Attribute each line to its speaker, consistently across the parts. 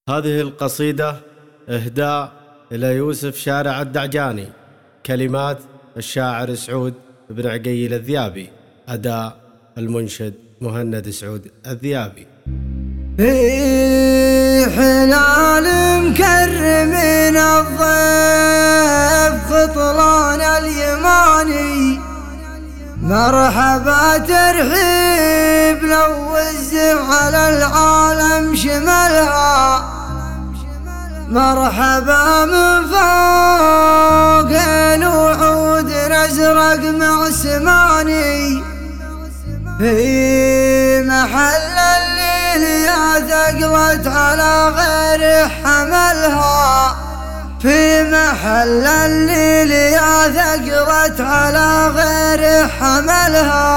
Speaker 1: هذه القصيدة إهداء إلى يوسف شارع الدعجاني، كلمات الشاعر سعود بن عقيل الذيابي، أداء المنشد مهند سعود الذيابي.
Speaker 2: في حلال مكرمين الضيف خطلان اليماني، مرحبا ترحيب لو الزم على العالم شملها، مرحبا من فوق الوعود نزرق مع سماني، في محل الليل يا ثقلت على غير حملها، في محل الليل يا ثقلت على غير حملها.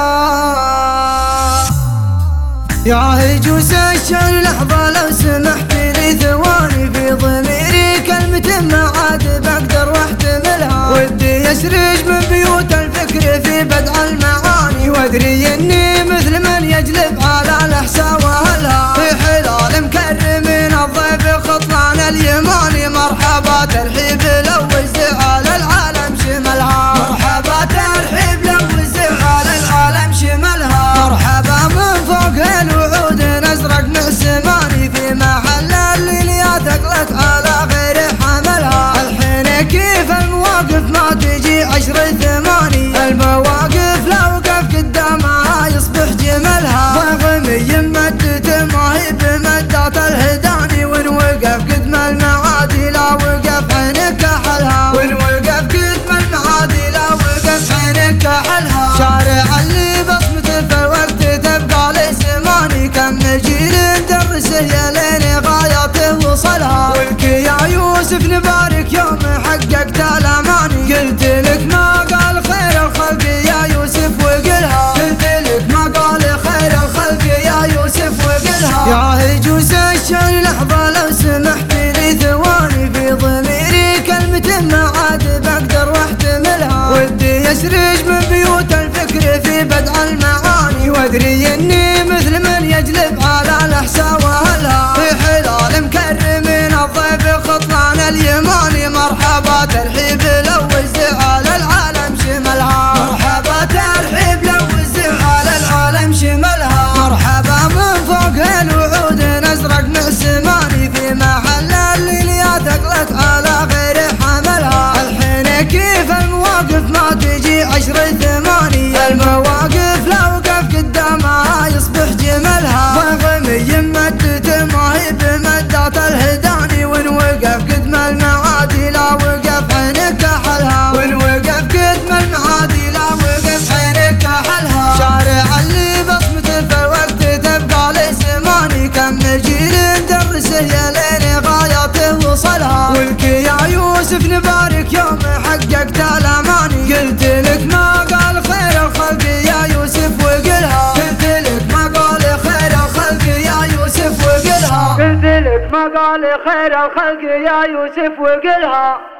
Speaker 2: يا هجوس الشر لحظة لو سمحت لي ثواني، في ضميري كلمة ما عاد بقدر واحتملها، ودي يسرج من بيوت الفكر في بدع المعاني، وادري اني مثل من يجلب على الاحساء واهلها. في حلال مكرمين الضيف خطلان اليماني، مرحبا ترحيب لو وزع على العالم شملها، مرحبا ترحيب لو وزع على العالم شملها، مرحبا من فوق الوعود نزرق مع سماني، في محل الليل يا ثقلت على غير حملها. الحين كيف المواقف ما تجي عشر ثماني، المواقف لو وقف قدامها يصبح جملها، ضغمي يمدت ما هي بمدات الهداني، وان وقف قدم المعادي لا وقف عينك كحلها، وان وقف قدم المعادي لا وقف عينك كحلها. شارع اللي بصمته في الوقت تبقى لي سماني، كم جيل ندرسه يا لين غايته وصلها، ولك يا يوسف نبارك يوم حققت الاماني، قلت لك ما قال خير الخلق يا يوسف وقلها، قلت لك ما قال خير الخلق يا يوسف وقلها. يا هجوس الشر لحظة لو سمحت لي ثواني، في ضميري كلمة ما عاد بقدر واحتملها، ودي يسرج من بيوت الفكر في بدع المعاني، وادري اني مثل من يجلب على الاحساء واهلها. في حلال مكرمين الضيف خطلان اليماني، مرحبا ترحيب لو وزع على العالم شملها، مرحبا ترحيب لو وزع على العالم شملها، مرحبا من فوق الوعود نزرق مع سماني، في محل الليل يا ثقلت على غير حملها. الحين كيف المواقف ما تجي عشر ثماني، المواقف لو وقف قدامها يصبح جملها، ضغمي يمدت ما هي بمدات الهداني، وان وقف قدم المعادي لا وقف عينك كحلها، وان وقف قدم المعادي لا وقف عينك كحلها. شارع اللي بصمته في الوقت تبقى لي سماني، كم جيل ندرسه يا لين غايته وصلها، ولك يا يوسف نبارك يوم حققت الاماني، قلت لك ما قال خير الخلق يا يوسف وقلها، قلت لك ما قال خير الخلق يا يوسف وقلها، قلت لك ما قال خير الخلق يا يوسف وقلها.